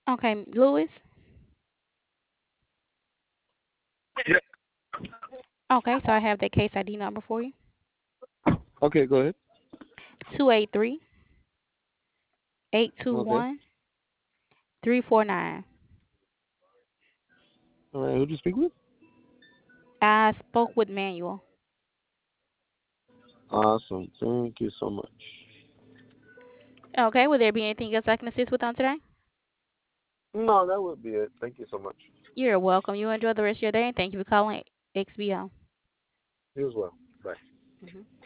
Okay, Lewis. Yeah. Okay, so I have the case ID number for you. Okay, go ahead. 283 eight two Okay. one 349. All right. Who'd you speak with? I spoke with Manuel. Awesome. Thank you so much. Okay, will there be anything else I can assist with on today? No, that would be it. Thank you so much. You're welcome. You enjoy the rest of your day and thank you for calling XBO. You as well. Bye. Mhm.